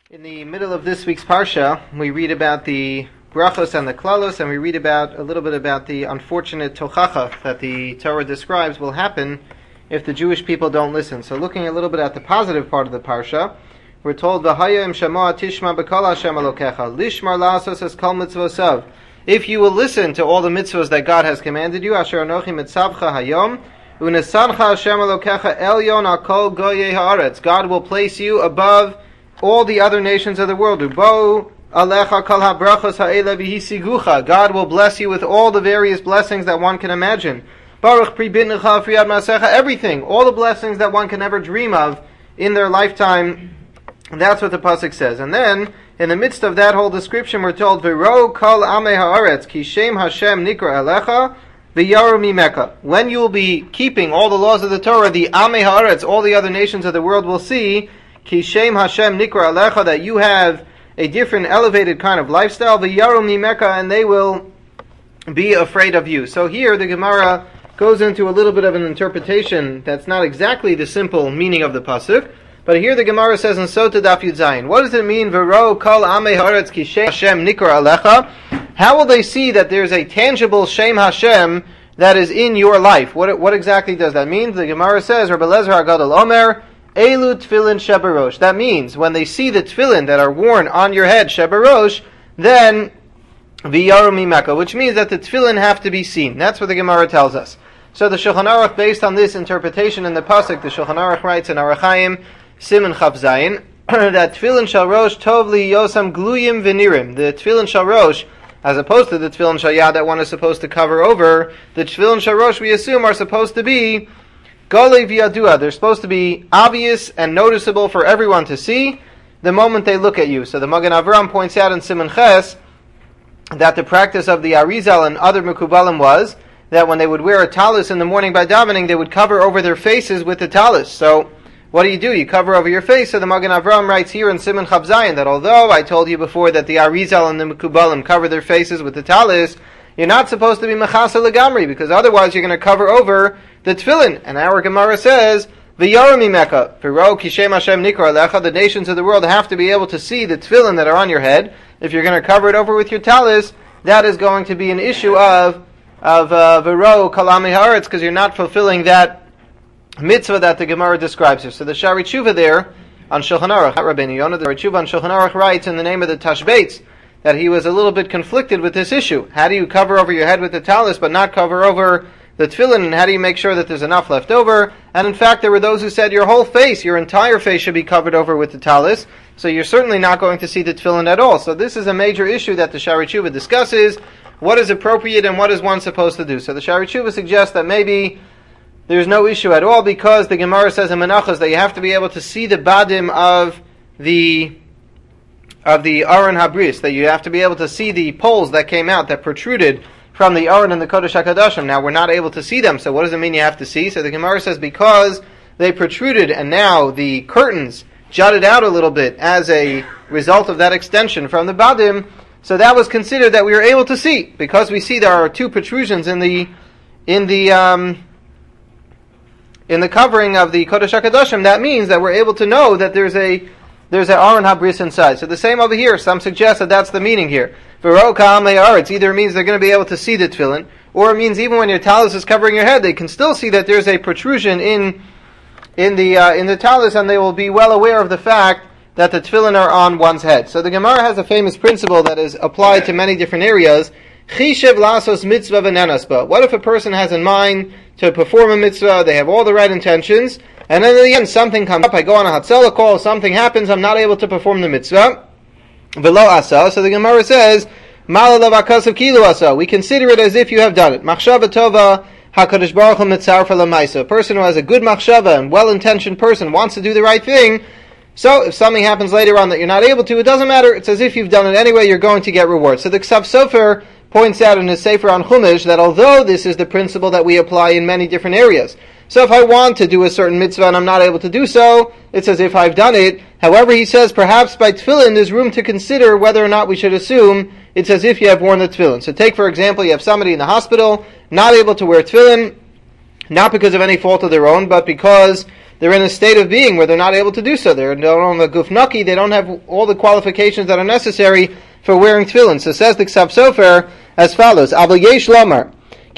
In the middle of this week's Parsha, we read about the brachos and the klalos, and we read about a little bit about the unfortunate tochacha that the Torah describes will happen if the Jewish people don't listen. So looking a little bit at the positive part of the Parsha, we're told, V'hayim shamoa tishma b'kol Hashem alokecha, lishmar la'asos es kol mitzvosav. If you will listen to all the mitzvahs that God has commanded you, asher anochi mitzavcha hayom, unesancha Hashem alokecha elyon al kol goyei haaretz. God will place you above all the other nations of the world. Ubo alecha kol habrachos ha'ela v'hisigucha. God will bless you with all the various blessings that one can imagine. Baruch pri bitnecha friad masecha. Everything, all the blessings that one can ever dream of in their lifetime. That's what the pasuk says. And then, in the midst of that whole description, we're told, V'ro kol amei haaretz ki shem Hashem nikra elecha v'yaru mimeka. When you will be keeping all the laws of the Torah, the amei haaretz, all the other nations of the world will see Ki Shem Hashem Nikra Alecha, that you have a different elevated kind of lifestyle, v'yaru mimeka, and they will be afraid of you. So here the Gemara goes into a little bit of an interpretation that's not exactly the simple meaning of the pasuk, but here the Gemara says in Sota Daf Yud Zayin, what does it mean, V'ro kol amei haaretz ki Shem Hashem Nikra Alecha? How will they see that there's a tangible Shem Hashem that is in your life? What exactly does that mean? The Gemara says, Rabbi Eliezer HaGadol Omer, Elu tefillin shebarosh. That means when they see the tefillin that are worn on your head, shebarosh, then v'yaru mimeka, which means that the tefillin have to be seen. That's what the Gemara tells us. So the Shulchan Aruch, based on this interpretation in the pasuk, the Shulchan Aruch writes in Orach Chaim Siman Chaf Zayin that tefillin shel rosh tov li yosam gluyim v'nirim. The tefillin shel rosh, as opposed to the tefillin shel yad that one is supposed to cover over, the tefillin shel rosh we assume are supposed to be Golei v'yadua. They're supposed to be obvious and noticeable for everyone to see the moment they look at you. So the Magen Avraham points out in Siman Ches that the practice of the Arizal and other Mekubalim was that when they would wear a talis in the morning by davening, they would cover over their faces with the talis. So what do? You cover over your face. So the Magen Avraham writes here in Siman Chaf Zayin that although I told you before that the Arizal and the Mekubalim cover their faces with the talis, you're not supposed to be mechasa legamri, because otherwise you're going to cover over the tefillin. And our Gemara says, v'yaru mimeka, v'ro ki Shem Hashem nikra alecha, the nations of the world have to be able to see the tefillin that are on your head. If you're going to cover it over with your talis, that is going to be an issue of v'ro kol amei haaretz, because you're not fulfilling that mitzvah that the Gemara describes here. So the Shari Tshuva there on Shulchan Aruch, Rabbeinu Yonah, the Shari Tshuva on Shulchan Aruch writes in the name of the Tashbeitz that he was a little bit conflicted with this issue. How do you cover over your head with the talis but not cover over the tefillin, and how do you make sure that there's enough left over? And in fact, there were those who said your whole face, your entire face should be covered over with the talis, so you're certainly not going to see the tefillin at all. So this is a major issue that the Shari Tshuva discusses. What is appropriate and what is one supposed to do? So the Shari Tshuva suggests that maybe there's no issue at all, because the Gemara says in Menachos that you have to be able to see the badim of the Aron Habris, that you have to be able to see the poles that came out, that protruded from the Aron and the Kodesh HaKadoshim. Now we're not able to see them, so what does it mean you have to see? So the Gemara says because they protruded and now the curtains jutted out a little bit as a result of that extension from the badim, so that was considered that we were able to see. Because we see there are two protrusions in the covering of the Kodesh HaKadoshim, that means that we're able to know that there's an Aron Habris inside. So the same over here. Some suggest that that's the meaning here. V'ro kol amei haaretz. Either it means they're going to be able to see the tefillin, or it means even when your talis is covering your head, they can still see that there's a protrusion in the talis, and they will be well aware of the fact that the tefillin are on one's head. So the Gemara has a famous principle that is applied to many different areas. Chishev lasos mitzvah v'nenasba. What if a person has in mind to perform a mitzvah, they have all the right intentions, and then in the end something comes up, I go on a Hatzalah call, something happens, I'm not able to perform the mitzvah. V'lo asa. So the Gemara says, Malalav akasav kilu asa. We consider it as if you have done it. Machshava tova HaKadosh Baruch Hu mitzarfa l'maisa. A person who has a good machshava and well-intentioned person wants to do the right thing, so if something happens later on that you're not able to, it doesn't matter, it's as if you've done it anyway, you're going to get reward. So the Ksav Sofer points out in his Sefer on Chumash that although this is the principle that we apply in many different areas, so if I want to do a certain mitzvah and I'm not able to do so, it's as if I've done it. However, he says perhaps by tefillin there's room to consider whether or not we should assume it's as if you have worn the tefillin. So take for example, you have somebody in the hospital not able to wear tefillin, not because of any fault of their own, but because they're in a state of being where they're not able to do so. They're on the gufnaki, they don't have all the qualifications that are necessary for wearing tefillin. So says the Ksav Sofer as follows, Abel Yesh Lomar,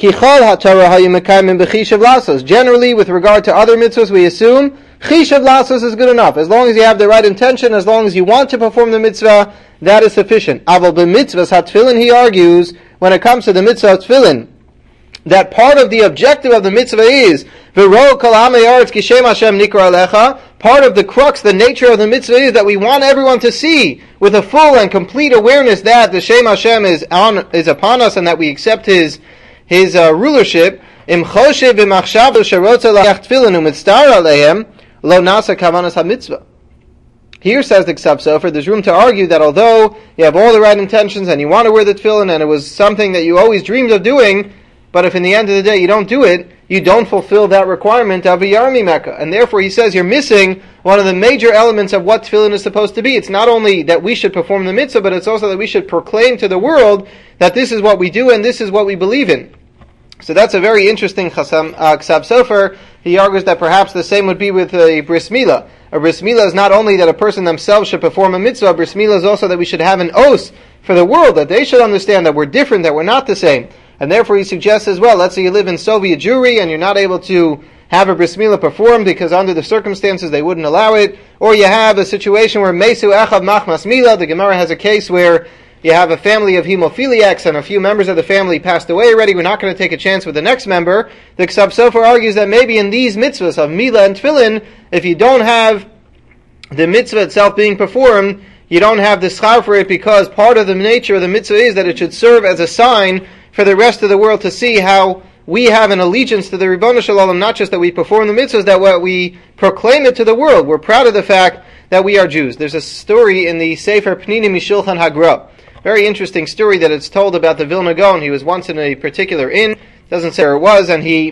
generally, with regard to other mitzvahs, we assume Chishav Lasos is good enough. As long as you have the right intention, as long as you want to perform the mitzvah, that is sufficient. Aval b'mitzvahs ha-tefillin, he argues, when it comes to the mitzvah of tefillin, that part of the objective of the mitzvah is V'ro kol ha'amei haaretz ki shem Hashem nikra alecha. Part of the crux, the nature of the mitzvah is that we want everyone to see with a full and complete awareness that the Shem Hashem is upon us and that we accept His rulership. Im choshev v'machshav sherotza la'ach tefillin u'mitztar aleihem lo nasa kavanas ha-mitzvah. Here, says the Ksav Sofer, there's room to argue that although you have all the right intentions and you want to wear the tefillin and it was something that you always dreamed of doing, but if in the end of the day you don't do it, you don't fulfill that requirement of a Yarmi Mecca. And therefore he says you're missing one of the major elements of what tefillin is supposed to be. It's not only that we should perform the mitzvah, but it's also that we should proclaim to the world that this is what we do and this is what we believe in. So that's a very interesting Ksav Sofer. He argues that perhaps the same would be with a bris milah. A bris milah is not only that a person themselves should perform a mitzvah, bris milah is also that we should have an oath for the world, that they should understand that we're different, that we're not the same. And therefore he suggests as well, let's say you live in Soviet Jewry and you're not able to have a bris milah performed because under the circumstances they wouldn't allow it, or you have a situation where Mesu Echav Machmas Milah, the Gemara has a case where you have a family of hemophiliacs and a few members of the family passed away already, we're not going to take a chance with the next member. The Ksav Sofer argues that maybe in these mitzvahs of milah and tefillin, if you don't have the mitzvah itself being performed, you don't have the schar for it, because part of the nature of the mitzvah is that it should serve as a sign for the rest of the world to see how we have an allegiance to the Ribono Shel Olam, not just that we perform the mitzvahs, that we proclaim it to the world. We're proud of the fact that we are Jews. There's a story in the Sefer Pninim Mishulchan Hagra. Very interesting story that it's told about the Vilna Gaon. He was once in a particular inn, doesn't say where it was, and he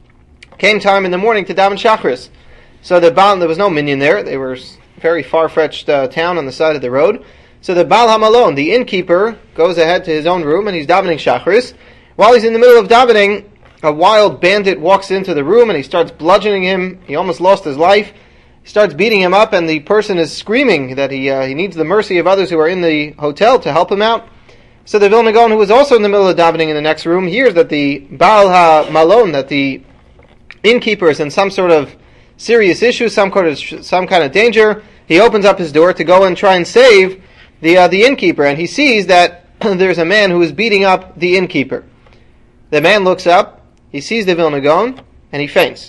came time in the morning to daven Shachris. So there was no minyan there. They were a very far-fetched town on the side of the road. So the Baal HaMalon, the innkeeper, goes ahead to his own room and he's davening Shachris. While he's in the middle of davening, a wild bandit walks into the room and he starts bludgeoning him. He almost lost his life. He starts beating him up, and the person is screaming that he needs the mercy of others who are in the hotel to help him out. So the Vilna Gaon, who was also in the middle of davening in the next room, hears that the Baal HaMalon, that the innkeeper is in some sort of serious issue, some kind of danger. He opens up his door to go and try and save the innkeeper, and he sees that there's a man who is beating up the innkeeper. The man looks up, he sees the Vilna Gaon, and he faints.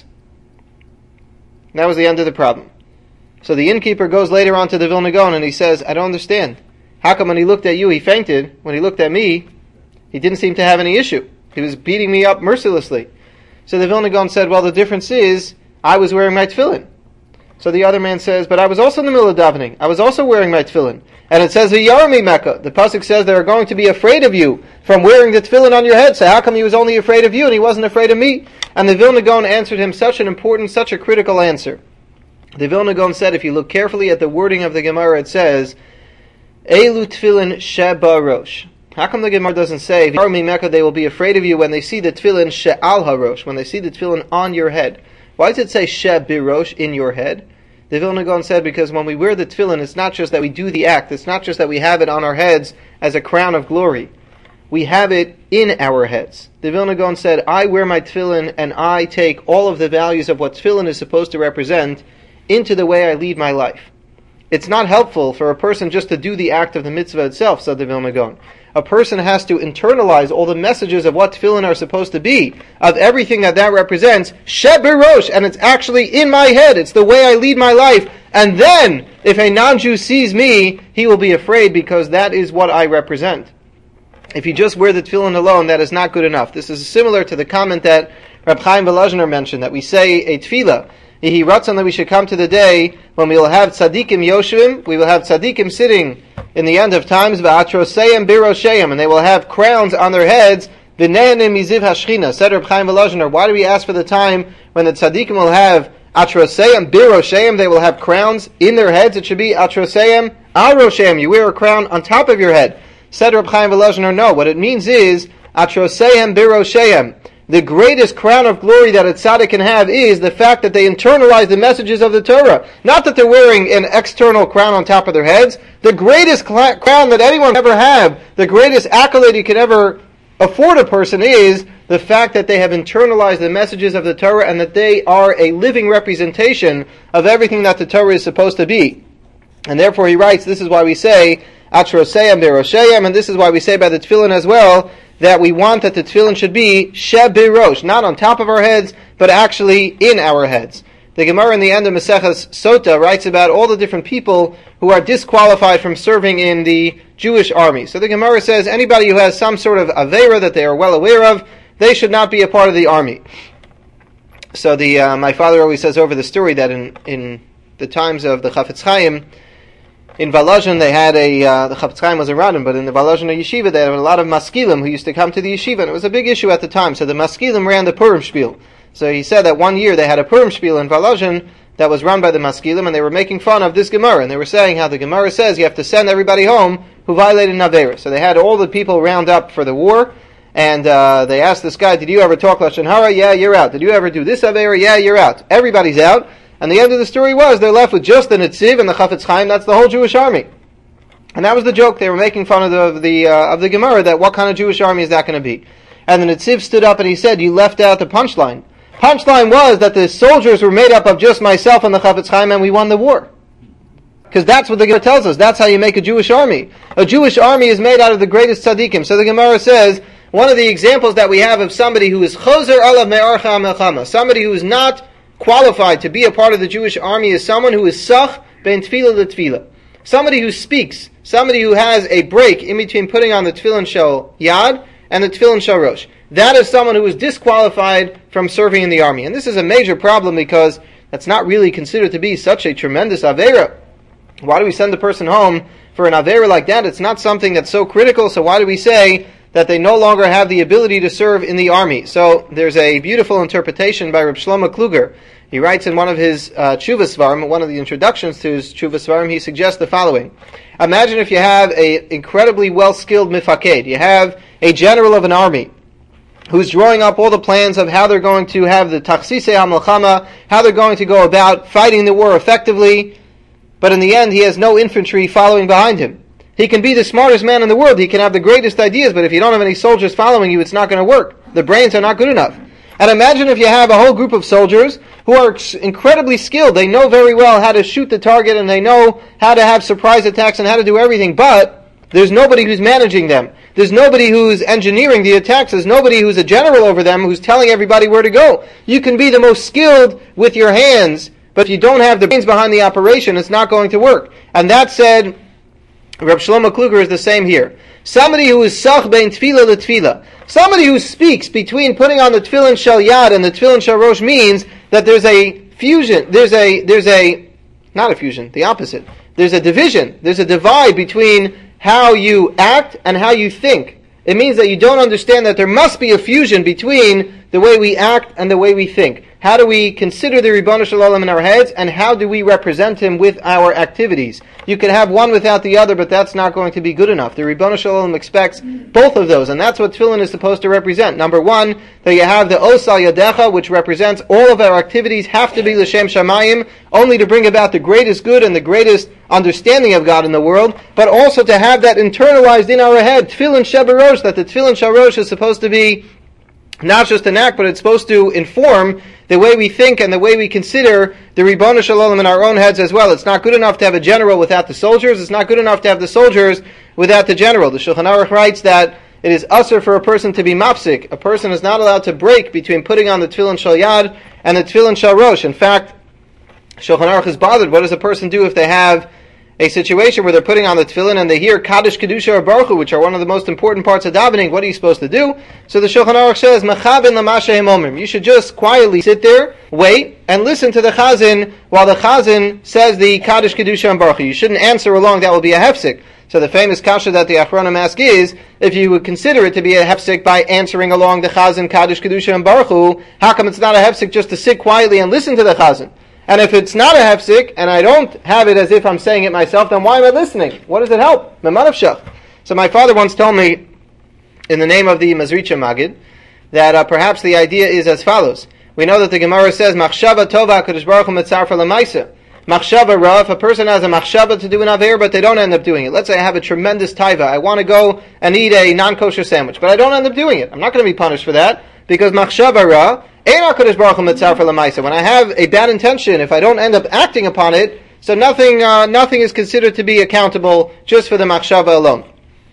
And that was the end of the problem. So the innkeeper goes later on to the Vilna Gaon and he says, I don't understand. How come when he looked at you he fainted? When he looked at me, he didn't seem to have any issue. He was beating me up mercilessly. So the Vilna Gaon said, well, the difference is, I was wearing my tefillin. So the other man says, but I was also in the middle of davening. I was also wearing my tefillin. And it says, V'yarmi Mecca. The pasuk says they are going to be afraid of you from wearing the tefillin on your head. So how come he was only afraid of you and he wasn't afraid of me? And the Vilna Gaon answered him such an important, such a critical answer. The Vilna Gaon said, if you look carefully at the wording of the Gemara, it says, Elu tefillin sheba rosh. How come the Gemara doesn't say, V'yarmi Mecca, they will be afraid of you when they see the tefillin she'al harosh, when they see the tefillin on your head? Why does it say sheb birosh, in your head? The Vilna Gaon said, because when we wear the tefillin, it's not just that we do the act, it's not just that we have it on our heads as a crown of glory. We have it in our heads. The Vilna Gaon said, I wear my tefillin and I take all of the values of what tefillin is supposed to represent into the way I lead my life. It's not helpful for a person just to do the act of the mitzvah itself, said the Vilna Gaon. A person has to internalize all the messages of what tefillin are supposed to be, of everything that represents, Sheb Birosh, and it's actually in my head, it's the way I lead my life, and then, if a non-Jew sees me, he will be afraid because that is what I represent. If you just wear the tefillin alone, that is not good enough. This is similar to the comment that Reb Chaim Volozhiner mentioned, that we say a tefillah, Yehi Ratzon, that we should come to the day when we will have tzaddikim yoshvim, we will have tzaddikim sitting in the end of times, v'atroseim birosheim, and they will have crowns on their heads, v'ne'anim miziv hashchina. Said Reb Chaim Volozhiner, why do we ask for the time when the tzaddikim will have atroseim birosheim, they will have crowns in their heads? It should be atroseim arosheim, you wear a crown on top of your head. Said Reb Chaim Volozhiner, no, what it means is, atroseim birosheim, the greatest crown of glory that a tzaddik can have is the fact that they internalize the messages of the Torah. Not that they're wearing an external crown on top of their heads. The greatest crown that anyone can ever have, the greatest accolade you can ever afford a person is the fact that they have internalized the messages of the Torah and that they are a living representation of everything that the Torah is supposed to be. And therefore he writes, this is why we say, Atroseyam Berosheyam, and this is why we say by the tefillin as well, that we want that the tefillin should be shebirosh, not on top of our heads, but actually in our heads. The Gemara in the end of Maseches Sota writes about all the different people who are disqualified from serving in the Jewish army. So the Gemara says anybody who has some sort of aveira that they are well aware of, they should not be a part of the army. So my father always says over the story that in the times of the Chafetz Chaim, in Volozhin they had the Chafetz Chaim was around him, but in the Volozhin yeshiva they had a lot of maskilim who used to come to the yeshiva, and it was a big issue at the time. So the maskilim ran the Purim spiel. So he said that one year they had a Purim spiel in Volozhin that was run by the maskilim, and they were making fun of this Gemara, and they were saying how the Gemara says you have to send everybody home who violated an aveira. So they had all the people round up for the war, and they asked this guy, did you ever talk Lashon Hara? Yeah, you're out. Did you ever do this aveira? Yeah, you're out. Everybody's out. And the end of the story was they're left with just the Netziv and the Chafetz Chaim. That's the whole Jewish army. And that was the joke. They were making fun of the Gemara, that what kind of Jewish army is that going to be? And the Netziv stood up and he said, you left out the punchline. Punchline was that the soldiers were made up of just myself and the Chafetz Chaim, and we won the war. Because that's what the Gemara tells us. That's how you make a Jewish army. A Jewish army is made out of the greatest tzaddikim. So the Gemara says, one of the examples that we have of somebody who is chozer alav me'archa melchama, somebody who is not qualified to be a part of the Jewish army, is someone who is sach ben tefillah letefillah. Somebody who speaks, somebody who has a break in between putting on the tefillin shel yad and the tefillin shel rosh. That is someone who is disqualified from serving in the army. And this is a major problem because that's not really considered to be such a tremendous aveira. Why do we send a person home for an aveira like that? It's not something that's so critical, so why do we say that they no longer have the ability to serve in the army? So there's a beautiful interpretation by Reb Shlomo Kluger. He writes in one of his Tshuvas Svarim, one of the introductions to his Tshuvas Svarim, he suggests the following. Imagine if you have an incredibly well-skilled mifaked, you have a general of an army, who's drawing up all the plans of how they're going to have the tachsisei ha-melchama, how they're going to go about fighting the war effectively, but in the end he has no infantry following behind him. He can be the smartest man in the world, he can have the greatest ideas, but if you don't have any soldiers following you, it's not going to work. The brains are not good enough. And imagine if you have a whole group of soldiers who are incredibly skilled, they know very well how to shoot the target, and they know how to have surprise attacks and how to do everything, but there's nobody who's managing them. There's nobody who's engineering the attacks. There's nobody who's a general over them who's telling everybody where to go. You can be the most skilled with your hands, but if you don't have the brains behind the operation, it's not going to work. And that said, Reb Shlomo Kluger is the same here. Somebody who is sach bein tefillah letefillah. Somebody who speaks between putting on the tefillin shel yad and the tefillin shel rosh means that there's a fusion. Not a fusion, the opposite. There's a division. There's a divide between how you act and how you think. It means that you don't understand that there must be a fusion between the way we act and the way we think. How do we consider the Ribono Shel Olam in our heads, and how do we represent Him with our activities? You can have one without the other, but that's not going to be good enough. The Ribono Shel Olam expects both of those, and that's what tefillin is supposed to represent. Number one, that you have the Os Al Yadecha, which represents all of our activities have to be L'Shem Shamayim, only to bring about the greatest good and the greatest understanding of God in the world, but also to have that internalized in our head, tefillin sheberosh, that the tefillin sharosh is supposed to be not just an act, but it's supposed to inform the way we think and the way we consider the Ribono Shel Olam in our own heads as well. It's not good enough to have a general without the soldiers. It's not good enough to have the soldiers without the general. The Shulchan Aruch writes that it is usher for a person to be mafsik. A person is not allowed to break between putting on the tefillin shel yad and the tefillin shel rosh. In fact, Shulchan Aruch is bothered. What does a person do if they have a situation where they're putting on the tefillin and they hear Kaddish, Kedusha, or Baruch Hu, which are one of the most important parts of davening? What are you supposed to do? So the Shulchan Aruch says, Mechavin l'masha hemomrim. You should just quietly sit there, wait, and listen to the Chazan while the Chazan says the Kaddish, Kedusha, and Baruch Hu. You shouldn't answer along. That will be a hefsek. So the famous kasha that the Achronim ask is, if you would consider it to be a hefsek by answering along the Chazan, Kaddish, Kedusha, and Baruch Hu, how come it's not a hefsek just to sit quietly and listen to the Chazan? And if it's not a hefsek, and I don't have it as if I'm saying it myself, then why am I listening? What does it help? So my father once told me, in the name of the Mazricha Magid, that perhaps the idea is as follows. We know that the Gemara says, Machshava tova HaKadosh Baruch Hu mitzarfa l'maisa. Machshava ra, if a person has a machshava to do an aver, but they don't end up doing it. Let's say I have a tremendous taiva. I want to go and eat a non-kosher sandwich, but I don't end up doing it. I'm not going to be punished for that, because machshava ra, ein HaKadosh Baruch Hu mitzarfa l'maisa. When I have a bad intention, if I don't end up acting upon it, so nothing is considered to be accountable just for the machshava alone.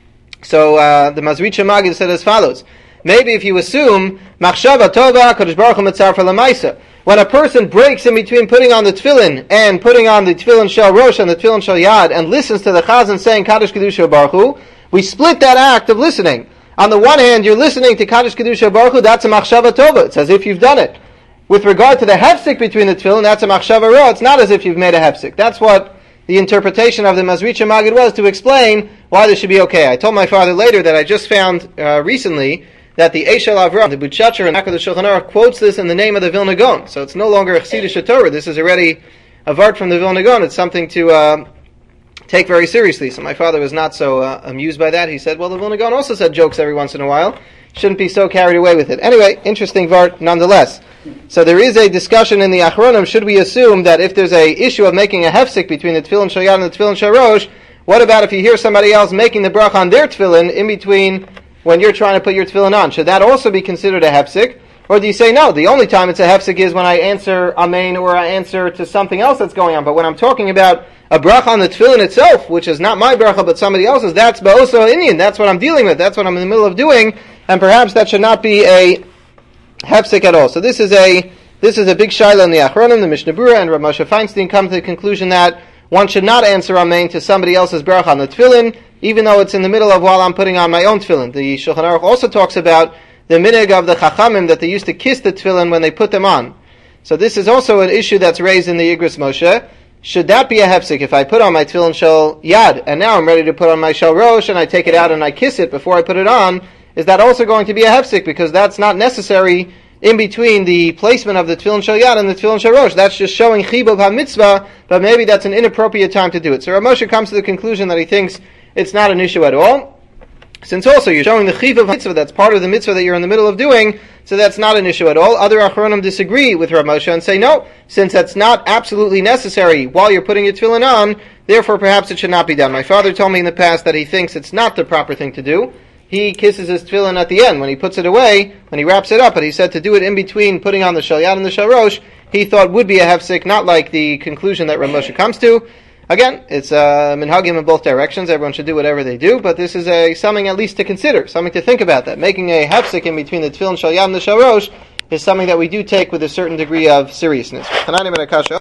So the Mazritcha Magid said as follows. Maybe if you assume machshava tova HaKadosh Baruch Hu mitzarfa l'maisa, when a person breaks in between putting on the tefillin and putting on the tefillin shel rosh and the tefillin shel yad and listens to the chazan saying Kaddish Kedusha Baruch Hu, we split that act of listening. On the one hand, you're listening to Kaddish Kedusha Baruch Hu, that's a machshava tova. It's as if you've done it. With regard to the hefsek between the tefillin, that's a machshava ra. It's not as if you've made a hefsek. That's what the interpretation of the Mazritcha Magid was to explain why this should be okay. I told my father later that I just found recently that the Eshel Avram, the Butchacher and Akkad Shulchan Aruch quotes this in the name of the Vilna Gaon. So it's no longer a Chassidish Torah. This is already a vart from the Vilna Gaon. It's something to take very seriously. So my father was not so amused by that. He said, well, the Vilna Gaon also said jokes every once in a while. Shouldn't be so carried away with it. Anyway, interesting vart nonetheless. So there is a discussion in the Achronim, should we assume that if there's a issue of making a hefsek between the Tefillin Shel Yad and the Tefillin Shel Rosh, what about if you hear somebody else making the bracha on their tefillin in between when you're trying to put your tefillin on? Should that also be considered a hefsek? Or do you say, no, the only time it's a hefsek is when I answer amen or I answer to something else that's going on. But when I'm talking about a bracha on the tefillin itself, which is not my bracha but somebody else's, that's ba'oso Indian. That's what I'm dealing with. That's what I'm in the middle of doing. And perhaps that should not be a hefsek at all. So this is a big shaila in the Achronim. The Mishnah Berurah and Rav Moshe Feinstein come to the conclusion that one should not answer amen to somebody else's bracha on the tefillin, even though it's in the middle of while I'm putting on my own tefillin. The Shulchan Aruch also talks about the minhag of the Chachamim that they used to kiss the tefillin when they put them on. So this is also an issue that's raised in the Igros Moshe. Should that be a hefsek? If I put on my tefillin shel yad and now I'm ready to put on my shel rosh and I take it out and I kiss it before I put it on, is that also going to be a hefsek? Because that's not necessary in between the placement of the tefillin shel yad and the tefillin shel rosh. That's just showing chibub ha-mitzvah, but maybe that's an inappropriate time to do it. So Rav Moshe comes to the conclusion that he thinks it's not an issue at all. Since also you're showing the chibub ha-mitzvah, that's part of the mitzvah that you're in the middle of doing, so that's not an issue at all. Other Achronim disagree with Rav Moshe and say, no, since that's not absolutely necessary while you're putting your tefillin on, therefore perhaps it should not be done. My father told me in the past that he thinks it's not the proper thing to do. He kisses his tefillin at the end when he puts it away, when he wraps it up, but he said to do it in between putting on the shel yad and the shel rosh, he thought would be a hefsek, not like the conclusion that Rav Moshe comes to. Again, it's minhagim in both directions. Everyone should do whatever they do, but this is something at least to consider, something to think about. That making a hefsek in between the tefillin shel yad and the shel rosh is something that we do take with a certain degree of seriousness.